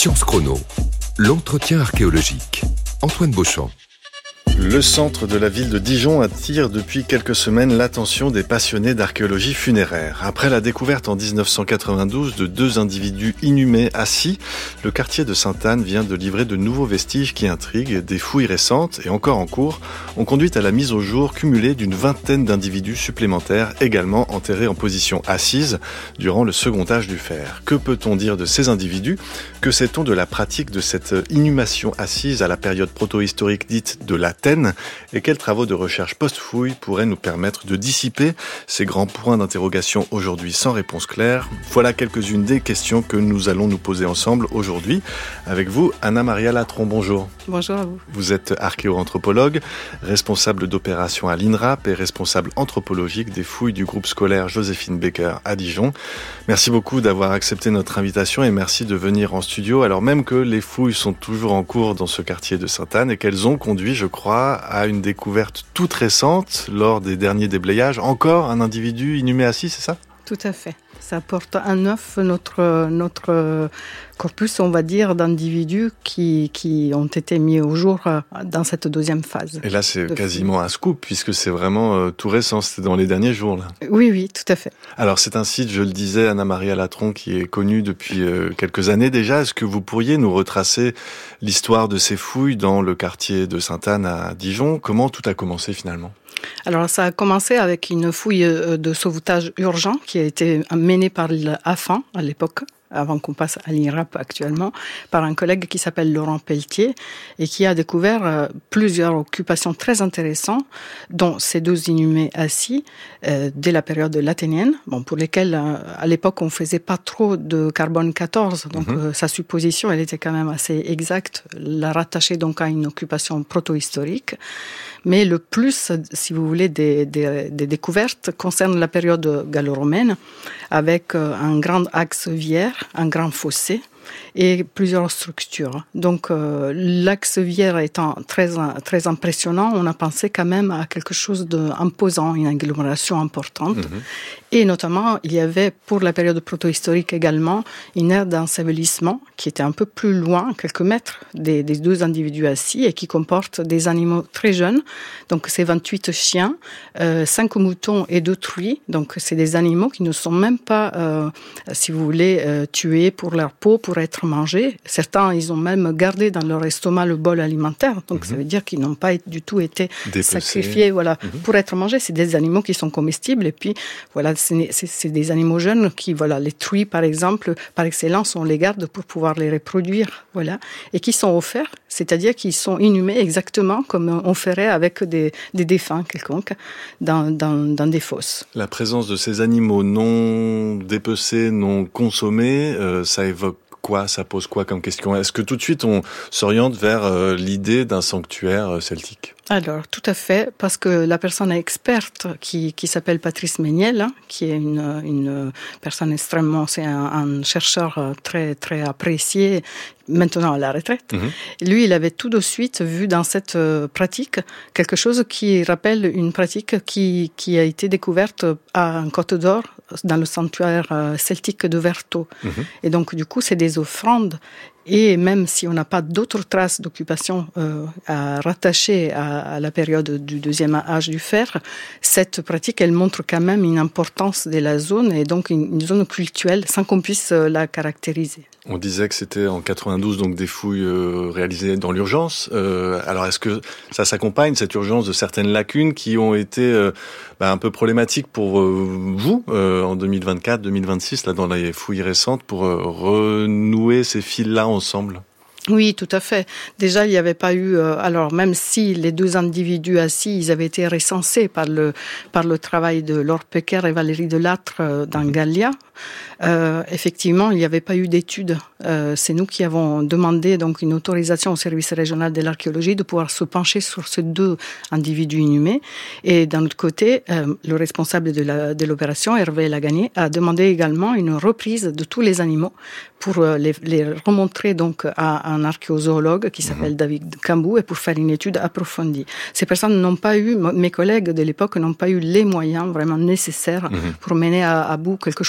Science Chrono, l'entretien archéologique. Antoine Beauchamp. Le centre de la ville de Dijon attire depuis quelques semaines l'attention des passionnés d'archéologie funéraire. Après la découverte en 1992 de 2 individus inhumés assis, le quartier de Sainte-Anne vient de livrer de nouveaux vestiges qui intriguent. Des fouilles récentes et encore en cours ont conduit à la mise au jour cumulée d'une vingtaine d'individus supplémentaires également enterrés en position assise durant le second âge du fer. Que peut-on dire de ces individus ? Que sait-on de la pratique de cette inhumation assise à la période protohistorique dite de l'Athènes ? Et quels travaux de recherche post-fouille pourraient nous permettre de dissiper ces grands points d'interrogation aujourd'hui sans réponse claire ? Voilà quelques-unes des questions que nous allons nous poser ensemble aujourd'hui. Avec vous, Anna-Maria Latron, bonjour. Bonjour à vous. Vous êtes archéo-anthropologue, responsable d'opérations à l'INRAP et responsable anthropologique des fouilles du groupe scolaire Joséphine Baker à Dijon. Merci beaucoup d'avoir accepté notre invitation et merci de venir en studio, alors même que les fouilles sont toujours en cours dans ce quartier de Sainte-Anne et qu'elles ont conduit, je crois, à une découverte toute récente lors des derniers déblayages. Encore un individu inhumé assis, c'est ça ? Tout à fait. Ça porte à neuf notre corpus, on va dire, d'individus qui ont été mis au jour dans cette deuxième phase. Et là, c'est quasiment un scoop, puisque c'est vraiment tout récent, c'était dans les derniers jours, là. Oui, tout à fait. Alors, c'est un site, je le disais, Anna-Maria Latron, qui est connu depuis quelques années déjà. Est-ce que vous pourriez nous retracer l'histoire de ces fouilles dans le quartier de Sainte-Anne à Dijon ? Comment tout a commencé finalement ? Alors, ça a commencé avec une fouille de sauvetage urgent qui a été menée par l'AFAN à l'époque, avant qu'on passe à l'INRAP actuellement, par un collègue qui s'appelle Laurent Pelletier et qui a découvert plusieurs occupations très intéressantes, dont ces 2 inhumés assis dès la période lathénienne, pour lesquels à l'époque on faisait pas trop de carbone 14, donc sa supposition elle était quand même assez exacte, la rattacher donc à une occupation protohistorique. Mais le plus, si vous voulez, des découvertes concerne la période gallo-romaine, avec un grand axe viaire, un grand fossé et plusieurs structures. Donc l'axe viaire étant très impressionnant, on a pensé quand même à quelque chose d'imposant, une agglomération importante. Et notamment, il y avait pour la période protohistorique également une aire d'ensevelissement qui était un peu plus loin, quelques mètres des 2 individus assis et qui comporte des animaux très jeunes. Donc c'est 28 chiens, 5 moutons et 2 truies. Donc c'est des animaux qui ne sont même pas, si vous voulez, tués pour leur peau, pour être mangés. Certains, ils ont même gardé dans leur estomac le bol alimentaire. Donc ça veut dire qu'ils n'ont pas du tout été sacrifiés, pour être mangés. C'est des animaux qui sont comestibles. Et puis voilà, c'est des animaux jeunes qui, les truies par exemple, par excellence, on les garde pour pouvoir les reproduire, et qui sont offerts, c'est-à-dire qu'ils sont inhumés exactement comme on ferait avec des défunts quelconques dans des fosses. La présence de ces animaux non dépecés, non consommés, ça évoque quoi ? Ça pose quoi comme question ? Est-ce que tout de suite on s'oriente vers l'idée d'un sanctuaire celtique ? Alors, tout à fait, parce que la personne experte qui s'appelle Patrice Méniel, qui est une personne extrêmement, c'est un chercheur très, très apprécié, maintenant à la retraite. Lui, il avait tout de suite vu dans cette pratique quelque chose qui rappelle une pratique qui a été découverte à Côte d'Or, dans le sanctuaire celtique de Vertot. Et donc, du coup, c'est des offrandes. Et même si on n'a pas d'autres traces d'occupation à rattacher à la période du 2e âge du fer, cette pratique, elle montre quand même une importance de la zone et donc une zone cultuelle sans qu'on puisse la caractériser. On disait que c'était en 92, donc des fouilles réalisées dans l'urgence. Alors est-ce que ça s'accompagne, cette urgence, de certaines lacunes qui ont été un peu problématiques pour vous en 2024-2026, là dans les fouilles récentes, pour renouer ces fils-là ensemble ? Oui, tout à fait. Déjà, il n'y avait pas eu... alors, même si les 2 individus assis, ils avaient été recensés par le travail de Laure Pecker et Valérie Delattre dans Gallia, effectivement, il n'y avait pas eu d'études. C'est nous qui avons demandé donc une autorisation au service régional de l'archéologie de pouvoir se pencher sur ces 2 individus inhumés. Et d'un autre côté, le responsable de l'opération, Hervé Lagagné, a demandé également une reprise de tous les animaux pour les remontrer donc à un archéozoologue qui s'appelle David Cambou et pour faire une étude approfondie. Ces personnes n'ont pas eu, mes collègues de l'époque n'ont pas eu les moyens vraiment nécessaires pour mener à bout quelque chose de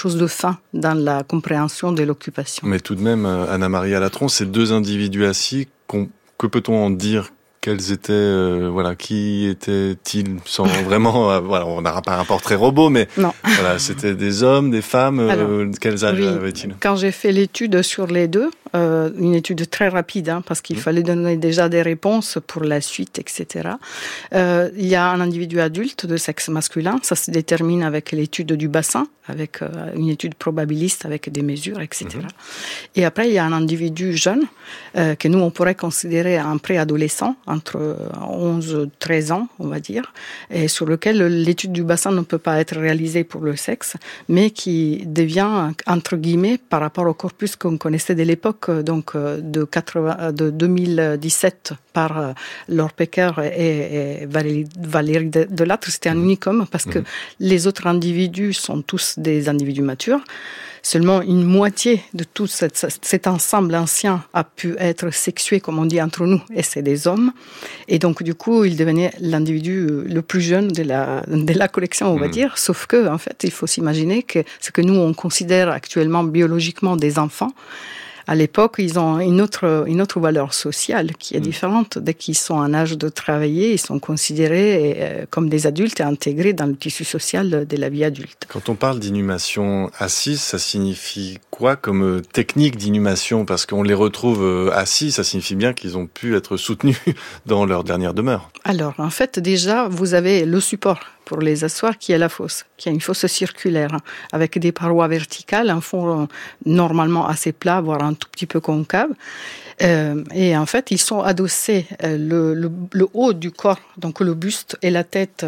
fin dans la compréhension de l'occupation. Mais tout de même, Anna-Maria Latron, ces deux individus assis, que peut-on en dire ? Quels étaient, qui étaient-ils sans vraiment, on n'a pas un portrait robot, mais non. Voilà, c'était des hommes, des femmes. Alors, quels âges avaient-ils ? Quand j'ai fait l'étude sur les deux, une étude très rapide, parce qu'il fallait donner déjà des réponses pour la suite, etc. Il y a un individu adulte de sexe masculin, ça se détermine avec l'étude du bassin, avec une étude probabiliste avec des mesures, etc. Et après, il y a un individu jeune que nous, on pourrait considérer un préadolescent, entre 11 et 13 ans, on va dire, et sur lequel l'étude du bassin ne peut pas être réalisée pour le sexe, mais qui devient, entre guillemets, par rapport au corpus qu'on connaissait de l'époque, donc de 2017 par Laure Pecker et Valérie Delattre, c'était un unicum, parce que les autres individus sont tous des individus matures. Seulement une moitié de tout cet ensemble ancien a pu être sexué, comme on dit entre nous, et c'est des hommes. Et donc, du coup, il devenait l'individu le plus jeune de la collection, on va dire. Sauf que, en fait, il faut s'imaginer que ce que nous, on considère actuellement biologiquement des enfants, à l'époque, ils ont une autre valeur sociale qui est différente. Dès qu'ils sont en âge de travailler, ils sont considérés comme des adultes et intégrés dans le tissu social de la vie adulte. Quand on parle d'inhumation assise, ça signifie quoi comme technique d'inhumation ? Parce qu'on les retrouve assis, ça signifie bien qu'ils ont pu être soutenus dans leur dernière demeure. Alors, en fait, déjà, vous avez le support pour les asseoir qui est la fosse, qui est une fosse circulaire avec des parois verticales, un fond normalement assez plat, voire un tout petit peu concave. Et en fait, ils sont adossés le haut du corps, donc le buste et la tête,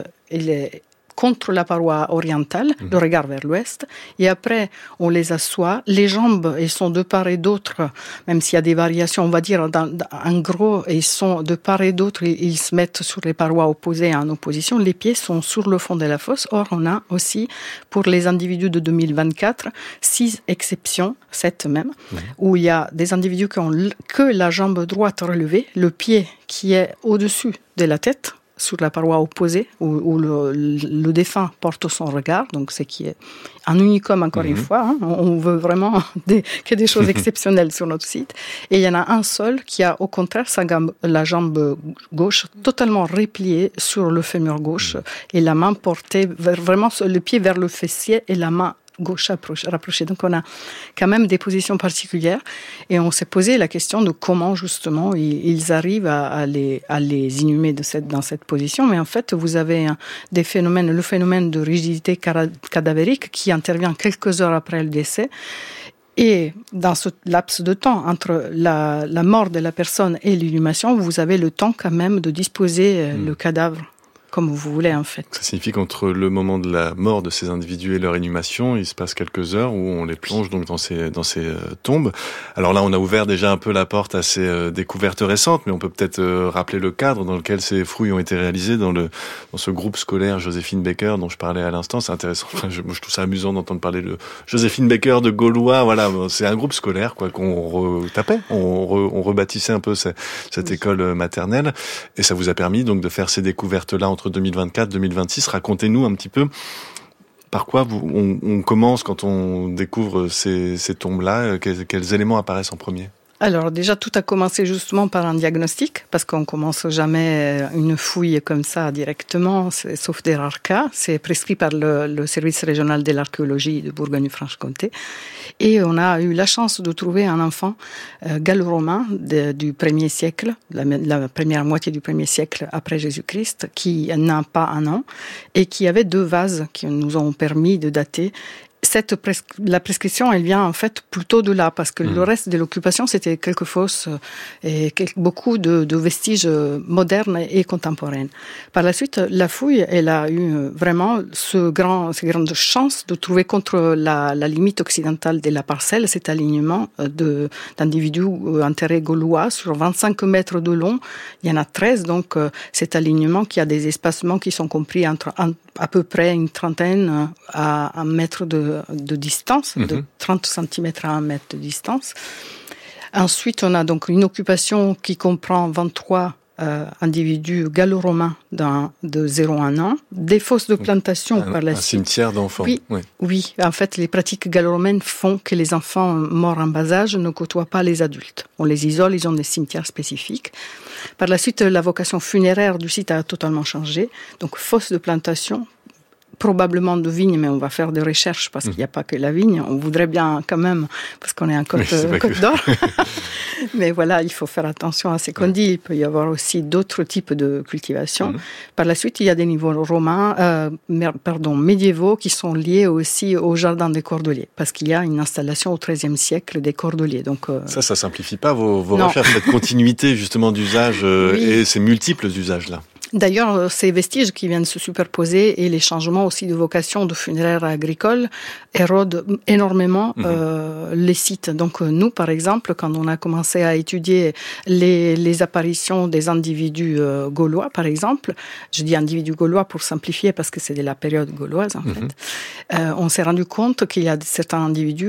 contre la paroi orientale, le regard vers l'ouest, et après on les assoit. Les jambes, elles sont de part et d'autre, même s'il y a des variations, on va dire en gros, ils sont de part et d'autre, ils se mettent sur les parois opposées en opposition. Les pieds sont sur le fond de la fosse. Or, on a aussi, pour les individus de 2024, 6 exceptions, 7 même, où il y a des individus qui ont que la jambe droite relevée, le pied qui est au-dessus de la tête, sur la paroi opposée, où le défunt porte son regard, donc ce qui est un unicum encore une fois. On veut vraiment qu'il y ait des choses exceptionnelles sur notre site. Et il y en a un seul qui a au contraire la jambe gauche totalement repliée sur le fémur gauche et la main portée vraiment le pied vers le fessier et la main gauche rapprochée. Donc on a quand même des positions particulières et on s'est posé la question de comment justement ils arrivent à les inhumer dans cette position. Mais en fait, vous avez le phénomène de rigidité cadavérique qui intervient quelques heures après le décès. Et dans ce laps de temps, entre la mort de la personne et l'inhumation, vous avez le temps quand même de disposer le cadavre comme vous voulez, en fait. Ça signifie qu'entre le moment de la mort de ces individus et leur inhumation, il se passe quelques heures où on les plonge donc dans ces tombes. Alors là, on a ouvert déjà un peu la porte à ces découvertes récentes, mais on peut peut-être rappeler le cadre dans lequel ces fouilles ont été réalisées dans ce groupe scolaire Joséphine Baker dont je parlais à l'instant. C'est intéressant. Je trouve ça amusant d'entendre parler de Joséphine Baker de Gaulois. Voilà, c'est un groupe scolaire qu'on retapait. On rebâtissait un peu cette école maternelle, et ça vous a permis donc de faire ces découvertes-là entre 2024 et 2026. Racontez-nous un petit peu par quoi on commence quand on découvre ces tombes-là. Quels éléments apparaissent en premier ? Alors déjà, tout a commencé justement par un diagnostic, parce qu'on commence jamais une fouille comme ça directement, sauf des rares cas. C'est prescrit par le service régional de l'archéologie de Bourgogne-Franche-Comté. Et on a eu la chance de trouver un enfant gallo-romain du 1er siècle, la première moitié du 1er siècle après Jésus-Christ, qui n'a pas un an, et qui avait 2 vases qui nous ont permis de dater. La prescription, elle vient en fait plutôt de là, parce que le reste de l'occupation, c'était quelques fosses et beaucoup de vestiges modernes et contemporains. Par la suite, la fouille, elle a eu vraiment cette grande chance de trouver contre la limite occidentale de la parcelle cet alignement d'individus enterrés gaulois sur 25 mètres de long. Il y en a 13, donc cet alignement qui a des espacements qui sont compris entre à peu près une trentaine à 1 mètre de distance, de 30 cm à 1 mètre de distance. Ensuite, on a donc une occupation qui comprend 23 individus gallo-romains de 0 à 1 an, des fosses de plantation par la suite. Un cimetière d'enfants. Oui, en fait, les pratiques gallo-romaines font que les enfants morts en bas âge ne côtoient pas les adultes. On les isole, ils ont des cimetières spécifiques. Par la suite, la vocation funéraire du site a totalement changé. Donc, fosses de plantation, probablement de vignes, mais on va faire des recherches parce qu'il n'y a pas que la vigne. On voudrait bien quand même, parce qu'on est en Côte d'Or. Mais voilà, il faut faire attention à ce qu'on dit. Il peut y avoir aussi d'autres types de cultivation. Par la suite, il y a des niveaux médiévaux qui sont liés aussi au jardin des Cordeliers, parce qu'il y a une installation au XIIIe siècle des Cordeliers. Donc, ça simplifie pas vos recherches, cette continuité justement d'usage et ces multiples usages-là. D'ailleurs, ces vestiges qui viennent se superposer et les changements aussi de vocation de funéraire agricole érodent énormément les sites. Donc nous, par exemple, quand on a commencé à étudier les apparitions des individus gaulois, par exemple, je dis individus gaulois pour simplifier parce que c'est de la période gauloise en fait, on s'est rendu compte qu'il y a certains individus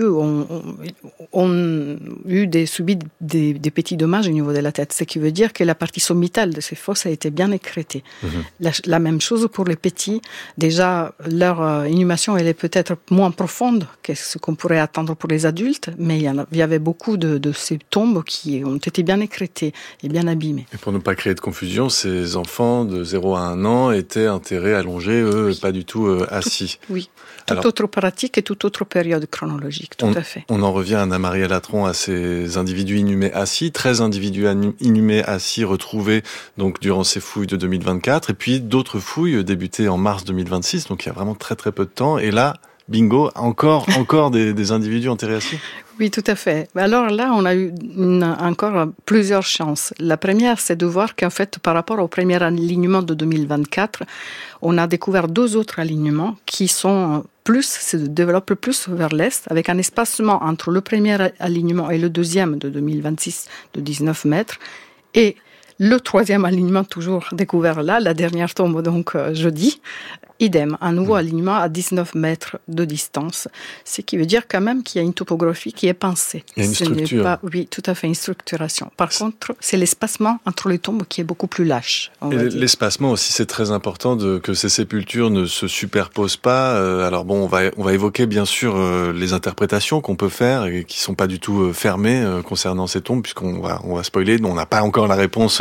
ont subi des petits dommages au niveau de la tête, ce qui veut dire que la partie sommitale de ces fosses a été bien écrétée. La même chose pour les petits. Déjà, leur inhumation, elle est peut-être moins profonde que ce qu'on pourrait attendre pour les adultes, mais il y avait beaucoup de ces tombes qui ont été bien écrétées et bien abîmées. Et pour ne pas créer de confusion, ces enfants de 0 à 1 an étaient enterrés allongés, pas du tout assis. Toute autre pratique et toute autre période chronologique, tout à fait. On en revient, Anna-Maria Latron, à ces individus inhumés assis, 13 individus inhumés assis retrouvés donc durant ces fouilles de 2024, et puis d'autres fouilles débutées en mars 2026, donc il y a vraiment très très peu de temps, et là, bingo, encore des individus enterrés assis. Oui, tout à fait. Alors là, on a eu encore plusieurs chances. La première, c'est de voir qu'en fait, par rapport au premier alignement de 2024, on a découvert 2 autres alignements qui se développent plus vers l'est, avec un espacement entre le premier alignement et le deuxième de 2026 de 19 mètres, et le 3e alignement toujours découvert là, la dernière tombe donc jeudi, idem, un nouveau alignement à 19 mètres de distance, ce qui veut dire quand même qu'il y a une topographie qui est pensée. Il y a une structure. Oui, tout à fait, une structuration. Par contre, c'est l'espacement entre les tombes qui est beaucoup plus lâche. Et l'espacement aussi, c'est très important que ces sépultures ne se superposent pas. Alors bon, on va évoquer bien sûr les interprétations qu'on peut faire et qui sont pas du tout fermées concernant ces tombes, puisqu'on va spoiler. On n'a pas encore la réponse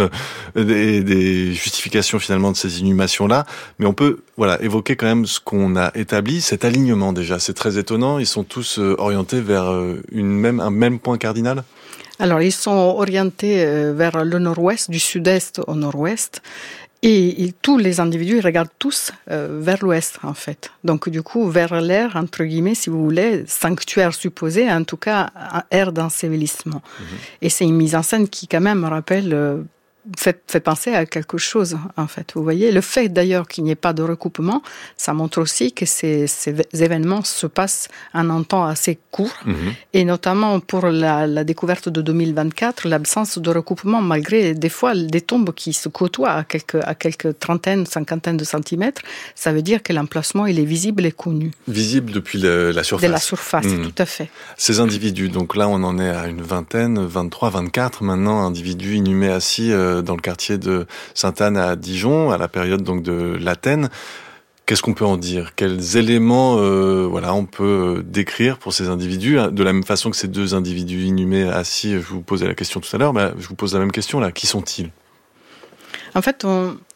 des justifications finalement de ces inhumations-là, mais on peut évoquer quand même ce qu'on a établi, cet alignement déjà. C'est très étonnant, ils sont tous orientés vers un même point cardinal. Alors ils sont orientés vers le nord-ouest, du sud-est au nord-ouest, et tous les individus regardent tous vers l'ouest en fait. Donc du coup vers l'air, entre guillemets, si vous voulez, sanctuaire supposé, en tout cas aire d'ensevelissement. Et c'est une mise en scène qui quand même rappelle... fait penser à quelque chose, en fait. Vous voyez, le fait d'ailleurs qu'il n'y ait pas de recoupement, ça montre aussi que ces événements se passent en un temps assez court, et notamment pour la découverte de 2024, l'absence de recoupement, malgré des fois des tombes qui se côtoient à quelques trentaines, cinquantaines de centimètres, ça veut dire que l'emplacement, il est visible et connu. Visible depuis la surface. De la surface, tout à fait. Ces individus, donc là on en est à une vingtaine, 23, 24 maintenant, individus inhumés assis dans le quartier de Sainte-Anne à Dijon, à la période donc de l'Athènes. Qu'est-ce qu'on peut en dire ? Quels éléments on peut décrire pour ces individus ? De la même façon que ces 2 individus inhumés assis, je vous posais la question tout à l'heure, je vous pose la même question là. Qui sont-ils ? En fait,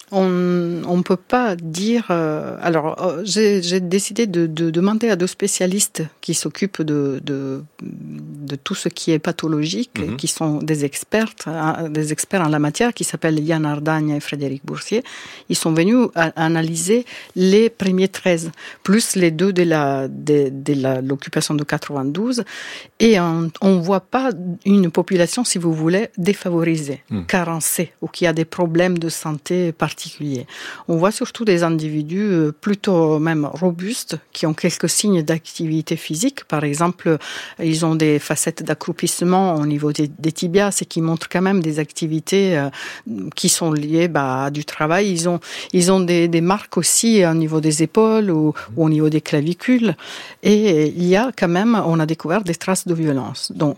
on peut pas dire... j'ai décidé de demander à 2 spécialistes qui s'occupent de tout ce qui est pathologique, qui sont des experts en la matière, qui s'appellent Yann Ardagne et Frédéric Boursier. Ils sont venus analyser les premiers 13, plus les 2 de l'occupation de 92, et on voit pas une population, si vous voulez, défavorisée, carencée, ou qui a des problèmes de santé particuliers. On voit surtout des individus plutôt même robustes, qui ont quelques signes d'activité physique. Par exemple, ils ont des facettes d'accroupissement au niveau des tibias, ce qui montre quand même des activités qui sont liées à du travail. Ils ont des marques aussi au niveau des épaules ou au niveau des clavicules. Et il y a quand même, on a découvert des traces de violence. Donc,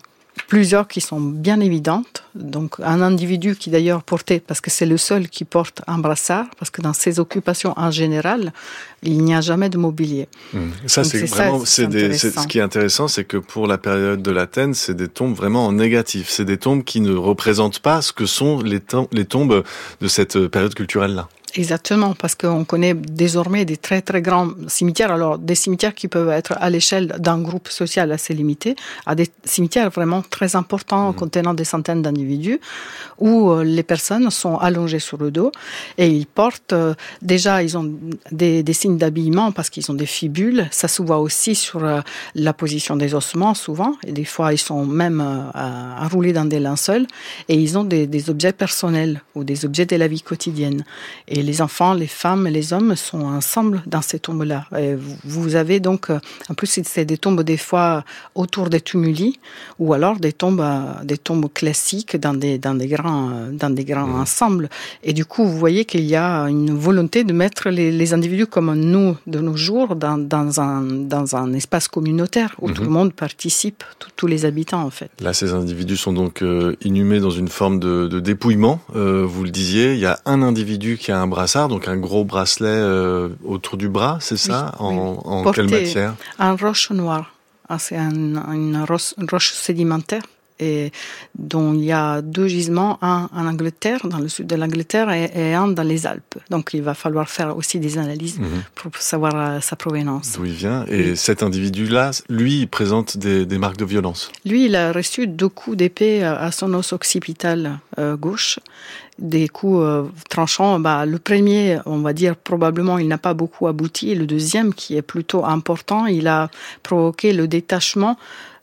plusieurs qui sont bien évidentes. Donc, un individu qui d'ailleurs portait, parce que c'est le seul qui porte un brassard, parce que dans ses occupations en général, il n'y a jamais de mobilier. Ça, donc, c'est vraiment, ce qui est intéressant, c'est que pour la période de l'Athènes, c'est des tombes vraiment en négatif. C'est des tombes qui ne représentent pas ce que sont les tombes de cette période culturelle-là. Exactement, parce qu'on connaît désormais des très très grands cimetières, alors des cimetières qui peuvent être à l'échelle d'un groupe social assez limité, à des cimetières vraiment très importants contenant des centaines d'individus, où les personnes sont allongées sur le dos et ils portent, déjà ils ont des signes d'habillement parce qu'ils ont des fibules, ça se voit aussi sur la position des ossements souvent, et des fois ils sont même enroulés dans des linceuls, et ils ont des objets personnels ou des objets de la vie quotidienne. Et les enfants, les femmes et les hommes sont ensemble dans ces tombes-là. Et vous avez donc, en plus, c'est des tombes des fois autour des tumuli, ou alors des tombes classiques dans des grands ensembles. Et du coup, vous voyez qu'il y a une volonté de mettre les individus comme nous de nos jours dans un espace communautaire où tout le monde participe, tous les habitants en fait. Là, ces individus sont donc inhumés dans une forme de dépouillement. Vous le disiez, il y a un individu qui a un brassard, donc un gros bracelet autour du bras, c'est ça? Oui. En quelle matière? En roche noire. C'est une roche sédimentaire et dont il y a 2 gisements, un en Angleterre, dans le sud de l'Angleterre, et un dans les Alpes. Donc il va falloir faire aussi des analyses pour savoir sa provenance. D'où il vient. Et cet individu-là, lui, il présente des marques de violence. Lui, il a reçu 2 coups d'épée à son os occipital gauche. Des coups tranchants. Le premier, on va dire, probablement, il n'a pas beaucoup abouti. Et le deuxième, qui est plutôt important, il a provoqué le détachement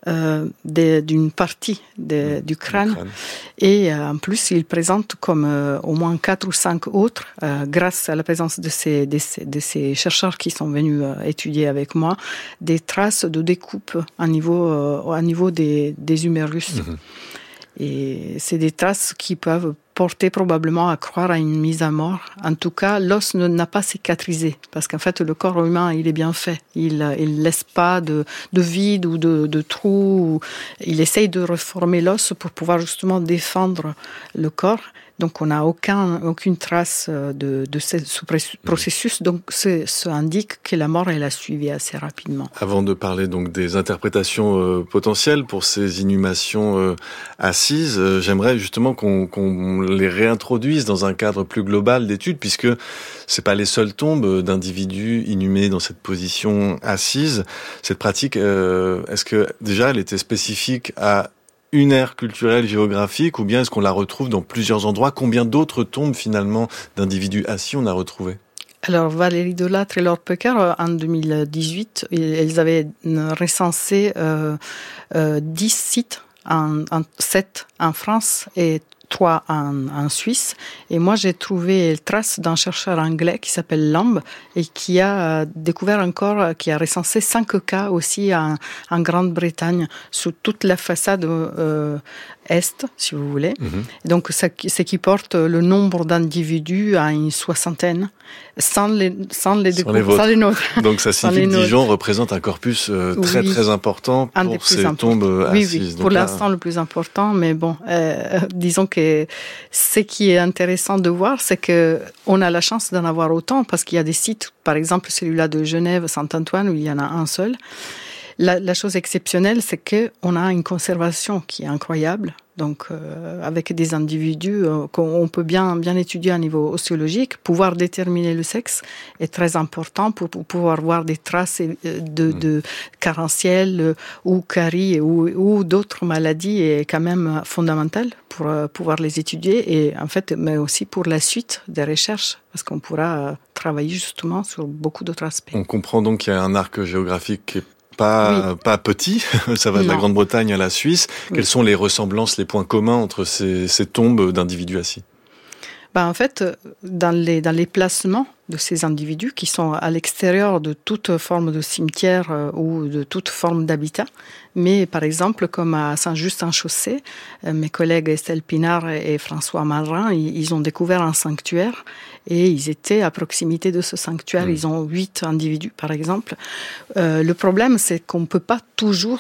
d'une partie du crâne. Et en plus, il présente comme au moins 4 ou 5 autres, grâce à la présence de ces chercheurs qui sont venus étudier avec moi, des traces de découpe au niveau des humérus. Et c'est des traces qui peuvent porter probablement à croire à une mise à mort. En tout cas, l'os n'a pas cicatrisé, parce qu'en fait, le corps humain, il est bien fait. Il laisse pas de vide ou de trou. Il essaye de reformer l'os pour pouvoir justement défendre le corps. Donc, on n'a aucune trace de ce processus. Donc, ça indique que la mort, elle a suivi assez rapidement. Avant de parler donc des interprétations potentielles pour ces inhumations assises, j'aimerais justement qu'on les réintroduise dans un cadre plus global d'études, puisque c'est pas les seules tombes d'individus inhumés dans cette position assise. Cette pratique, est-ce que déjà elle était spécifique à une aire culturelle géographique, ou bien est-ce qu'on la retrouve dans plusieurs endroits? Combien d'autres tombes finalement d'individus assis on a retrouvé? Alors Valérie Delattre et Laure Pecker, en 2018, elles avaient recensé 10 sites, 7 en France et 3 en Suisse. Et moi, j'ai trouvé la trace d'un chercheur anglais qui s'appelle Lamb et qui a découvert qui a recensé 5 cas aussi en Grande-Bretagne sur toute la façade est, si vous voulez. Donc, c'est qui porte le nombre d'individus à une 60aine, sans les nôtres. Donc, ça signifie que Dijon représente un corpus très important pour ces tombes assises. Oui, pour l'instant, le plus important. Mais bon, disons que ce qui est intéressant de voir, c'est que on a la chance d'en avoir autant, parce qu'il y a des sites, par exemple celui-là de Genève, Saint-Antoine, où il y en a un seul. La chose exceptionnelle, c'est qu'on a une conservation qui est incroyable. Donc, avec des individus qu'on peut bien étudier à niveau ostéologique, pouvoir déterminer le sexe est très important pour pouvoir voir des traces de carentiel ou carie ou d'autres maladies est quand même fondamental pour pouvoir les étudier, et en fait, mais aussi pour la suite des recherches, parce qu'on pourra travailler justement sur beaucoup d'autres aspects. On comprend donc qu'il y a un arc géographique qui est pas petit, ça va de la Grande-Bretagne à la Suisse. Quelles sont les ressemblances, les points communs entre ces tombes d'individus assis? En fait, dans les placements de ces individus qui sont à l'extérieur de toute forme de cimetière ou de toute forme d'habitat. Mais par exemple, comme à Saint-Just-en-Chaussée, mes collègues Estelle Pinard et François Marin, ils ont découvert un sanctuaire et ils étaient à proximité de ce sanctuaire. Ils ont 8 individus, par exemple. Le problème, c'est qu'on ne peut pas toujours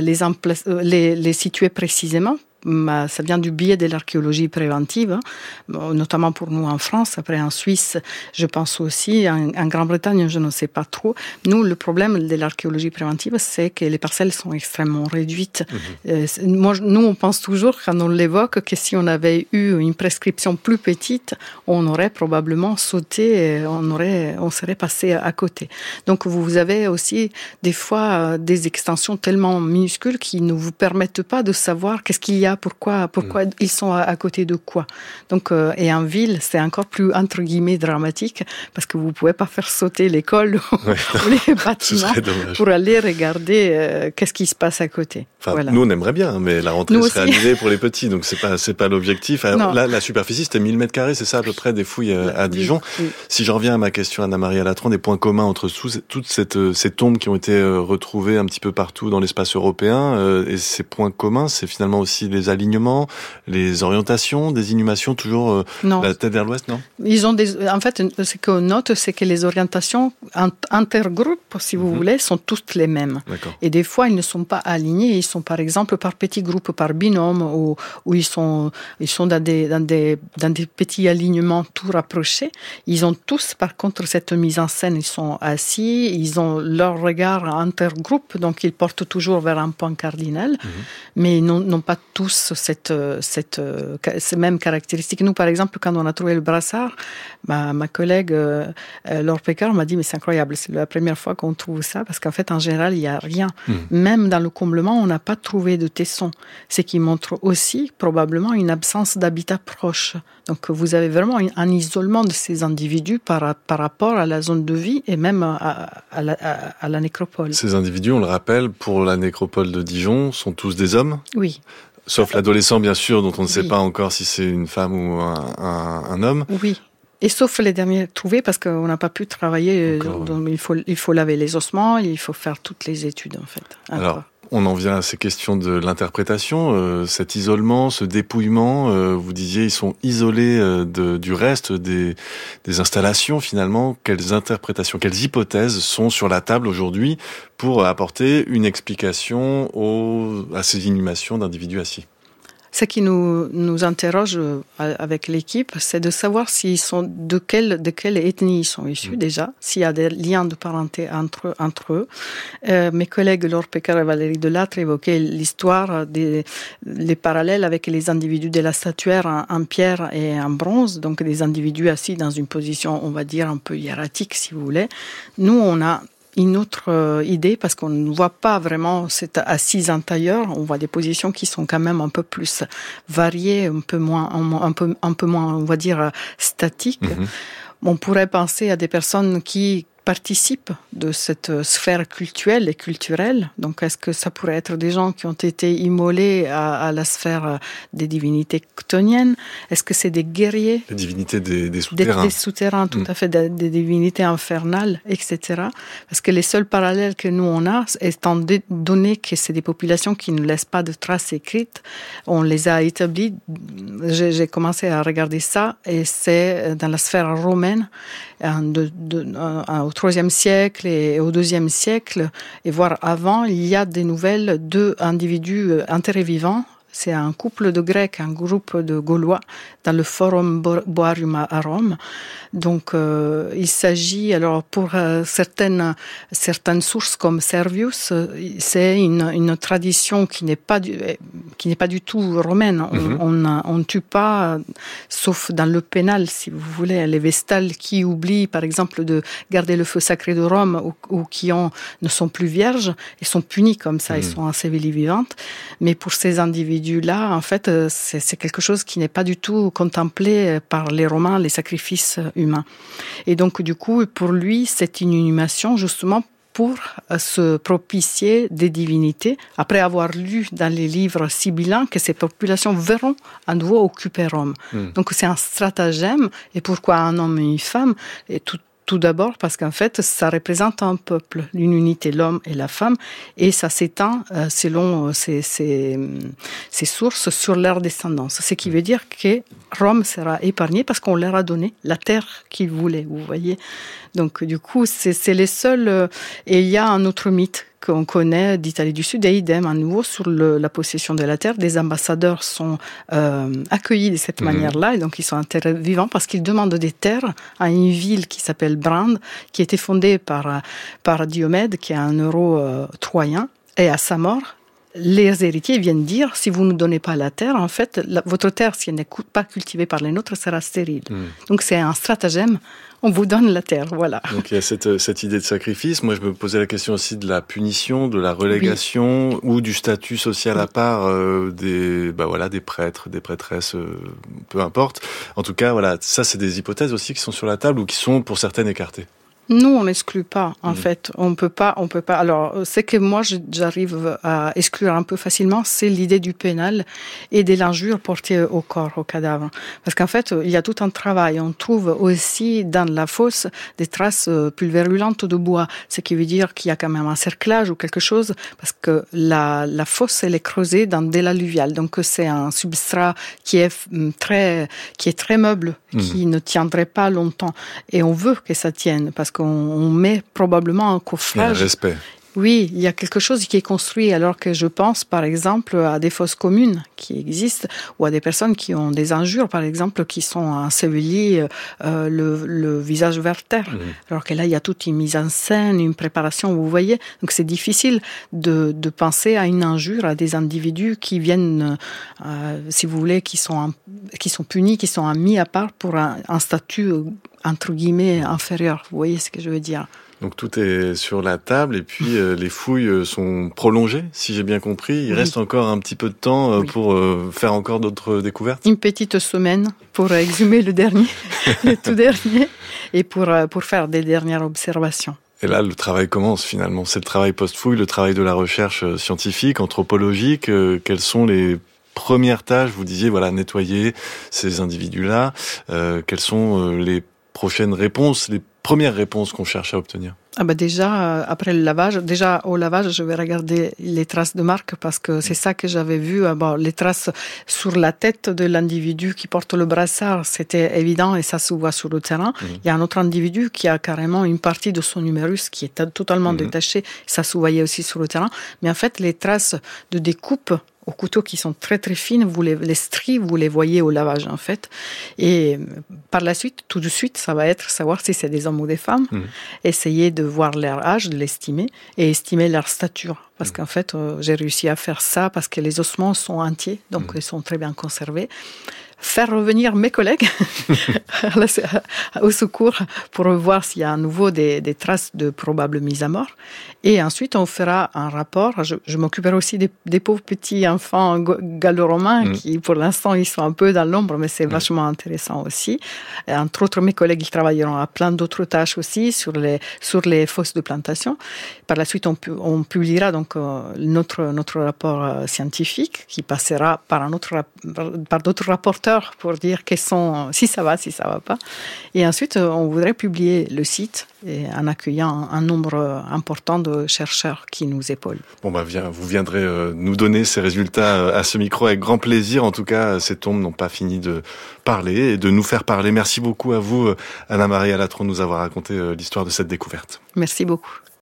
les situer précisément. Ça vient du biais de l'archéologie préventive, notamment pour nous en France. Après, en Suisse, je pense aussi. En Grande-Bretagne, je ne sais pas trop. Nous, le problème de l'archéologie préventive, c'est que les parcelles sont extrêmement réduites. Nous, on pense toujours, quand on l'évoque, que si on avait eu une prescription plus petite, on aurait probablement sauté, on serait passé à côté. Donc, vous avez aussi, des fois, des extensions tellement minuscules qui ne vous permettent pas de savoir qu'est-ce qu'il y a, pourquoi ils sont à côté de quoi. Donc, et en ville, c'est encore plus, entre guillemets, dramatique, parce que vous pouvez pas faire sauter l'école ou les bâtiments pour aller regarder qu'est-ce qui se passe à côté. Enfin, voilà. Nous, on aimerait bien, mais la rentrée serait annulée pour les petits, donc c'est pas l'objectif. Alors, là, la superficie, c'était 1000 m², c'est ça, à peu près, des fouilles à Dijon. Oui. Si je reviens à ma question, Anna-Maria Latran, des points communs entre toutes ces tombes qui ont été retrouvées un petit peu partout dans l'espace européen, et ces points communs, c'est finalement aussi les alignements, les orientations, des inhumations toujours la tête vers l'ouest, non? Ils ont en fait, ce qu'on note, c'est que les orientations intergroupes, si vous voulez, sont toutes les mêmes. D'accord. Et des fois, ils ne sont pas alignés. Ils sont, par exemple, par petits groupes, par binôme, où ils sont dans des petits alignements tout rapprochés. Ils ont tous, par contre, cette mise en scène. Ils sont assis, ils ont leur regard intergroupe, donc ils portent toujours vers un point cardinal, mais ils n'ont pas tous ces mêmes caractéristiques. Nous, par exemple, quand on a trouvé le brassard, ma collègue Laure Pécard m'a dit, mais c'est incroyable, c'est la première fois qu'on trouve ça, parce qu'en fait, en général, il n'y a rien. Même dans le comblement, on n'a pas trouvé de tesson, ce qui montre aussi probablement une absence d'habitat proche. Donc, vous avez vraiment un isolement de ces individus par rapport à la zone de vie et même à la nécropole. Ces individus, on le rappelle, pour la nécropole de Dijon, sont tous des hommes ? Oui. Sauf l'adolescent, bien sûr, dont on ne sait pas encore si c'est une femme ou un homme. Oui. Et sauf les derniers trouvés, parce qu'on n'a pas pu travailler. Donc il faut laver les ossements, il faut faire toutes les études, en fait. Alors, on en vient à ces questions de l'interprétation. Cet isolement, ce dépouillement, vous disiez, ils sont isolés du reste des installations, finalement. Quelles interprétations, quelles hypothèses sont sur la table aujourd'hui pour apporter une explication à ces inhumations d'individus assis? Ce qui nous interroge avec l'équipe, c'est de savoir s'ils sont de quelle ethnie ils sont issus déjà, s'il y a des liens de parenté entre eux. Mes collègues Laure Pécard et Valérie Delattre évoquaient l'histoire les parallèles avec les individus de la statuaire en pierre et en bronze, donc des individus assis dans une position, on va dire, un peu hiératique, si vous voulez. Nous, on a une autre idée, parce qu'on ne voit pas vraiment cette assise en tailleur, on voit des positions qui sont quand même un peu plus variées, un peu moins, on va dire, statiques. On pourrait penser à des personnes qui participent de cette sphère cultuelle et culturelle. Donc, est-ce que ça pourrait être des gens qui ont été immolés à la sphère des divinités chtoniennes? Est-ce que c'est des guerriers? Les divinités des souterrains. Des souterrains, tout à fait, des divinités infernales, etc. Parce que les seuls parallèles que nous, on a, étant donné que c'est des populations qui ne laissent pas de traces écrites, on les a établies. J'ai commencé à regarder ça, et c'est dans la sphère romaine, au IIIe siècle et au IIe siècle, et voire avant, il y a des nouvelles d'individus enterrés vivants. C'est un couple de Grecs, un groupe de Gaulois, dans le Forum Boarium à Rome. Donc, il s'agit, alors pour certaines sources comme Servius, c'est une tradition qui n'est pas du tout romaine. On ne tue pas, sauf dans le pénal, si vous voulez, les vestales qui oublient, par exemple, de garder le feu sacré de Rome ou qui ne sont plus vierges, ils sont punis comme ça, ils sont ensevelis vivantes. Mais pour ces individus-là, en fait, c'est quelque chose qui n'est pas du tout contemplé par les Romains, les sacrifices humains. Et donc, du coup, pour lui, c'est une inhumation, justement, pour se propitier des divinités, après avoir lu dans les livres sibyllins que ces populations verront à nouveau occuper Rome. Donc c'est un stratagème. Et pourquoi un homme et une femme? Et tout d'abord parce qu'en fait, ça représente un peuple, une unité, l'homme et la femme, et ça s'étend selon ces sources sur leur descendance. Ce qui veut dire que Rome sera épargnée parce qu'on leur a donné la terre qu'ils voulaient, vous voyez. Donc du coup, c'est les seuls... et il y a un autre mythe qu'on connaît d'Italie du Sud, et idem, à nouveau, sur la possession de la terre. Des ambassadeurs sont accueillis de cette manière-là, et donc ils sont intérêts vivants parce qu'ils demandent des terres à une ville qui s'appelle Brande, qui a été fondée par Diomède, qui est un troyen, et à sa mort, les héritiers viennent dire, si vous ne nous donnez pas la terre, en fait, votre terre, si elle n'est pas cultivée par les nôtres, sera stérile. Donc c'est un stratagème, on vous donne la terre, voilà. Donc il y a cette idée de sacrifice. Moi, je me posais la question aussi de la punition, de la relégation, ou du statut social à part des prêtres, des prêtresses, peu importe. En tout cas, voilà, ça c'est des hypothèses aussi qui sont sur la table ou qui sont pour certaines écartées. Nous, on n'exclut pas, en fait. On peut pas. Alors, ce que moi, j'arrive à exclure un peu facilement, c'est l'idée du pénal et de l'injure portée au corps, au cadavre. Parce qu'en fait, il y a tout un travail. On trouve aussi dans la fosse des traces pulvérulentes de bois. Ce qui veut dire qu'il y a quand même un cerclage ou quelque chose, parce que la fosse, elle est creusée dans de l'alluvial. Donc, c'est un substrat qui est très meuble, qui ne tiendrait pas longtemps. Et on veut que ça tienne, parce qu'on met probablement un coffrage. Il y a un respect. Oui, il y a quelque chose qui est construit, alors que je pense, par exemple, à des fosses communes qui existent, ou à des personnes qui ont des injures, par exemple, qui sont ensevelies le visage vers terre. Alors que là, il y a toute une mise en scène, une préparation, vous voyez. Donc c'est difficile de penser à une injure à des individus qui viennent, si vous voulez, qui sont punis, qui sont mis à part pour un statut, entre guillemets, inférieur. Vous voyez ce que je veux dire? Donc tout est sur la table et puis les fouilles sont prolongées, si j'ai bien compris. Il reste encore un petit peu de temps pour faire encore d'autres découvertes. Une petite semaine pour exhumer le tout dernier, et pour faire des dernières observations. Et là, le travail commence finalement. C'est le travail post-fouille, le travail de la recherche scientifique, anthropologique. Quelles sont les premières tâches? Vous disiez, voilà, nettoyer ces individus-là. Quelles sont les prochaines réponses, les premières réponses qu'on cherche à obtenir? Déjà, après le lavage, au lavage, je vais regarder les traces de marque, parce que c'est ça que j'avais vu. Les traces sur la tête de l'individu qui porte le brassard, c'était évident et ça se voit sur le terrain. Il y a un autre individu qui a carrément une partie de son humérus qui est totalement détachée, ça se voyait aussi sur le terrain. Mais en fait, les traces de découpe au couteau qui sont très très fines, les stries, vous les voyez au lavage en fait. Et par la suite, tout de suite, ça va être savoir si c'est des hommes ou des femmes, essayer de voir leur âge, de l'estimer, et estimer leur stature. Parce qu'en fait, j'ai réussi à faire ça parce que les ossements sont entiers, donc ils sont très bien conservés. Faire revenir mes collègues au secours pour voir s'il y a à nouveau des traces de probable mise à mort. Et ensuite, on fera un rapport. Je m'occuperai aussi des pauvres petits enfants gallo-romains qui, pour l'instant, ils sont un peu dans l'ombre, mais c'est vachement intéressant aussi. Et entre autres, mes collègues, ils travailleront à plein d'autres tâches aussi sur les fosses de plantation. Par la suite, on publiera donc notre rapport scientifique qui passera par d'autres rapporteurs pour dire si ça va pas. Et ensuite, on voudrait publier le site en accueillant un nombre important de chercheurs qui nous épaulent. Bon, vous viendrez nous donner ces résultats à ce micro avec grand plaisir. En tout cas, ces tombes n'ont pas fini de parler et de nous faire parler. Merci beaucoup à vous, Anna-Marie Alatro, de nous avoir raconté l'histoire de cette découverte. Merci beaucoup.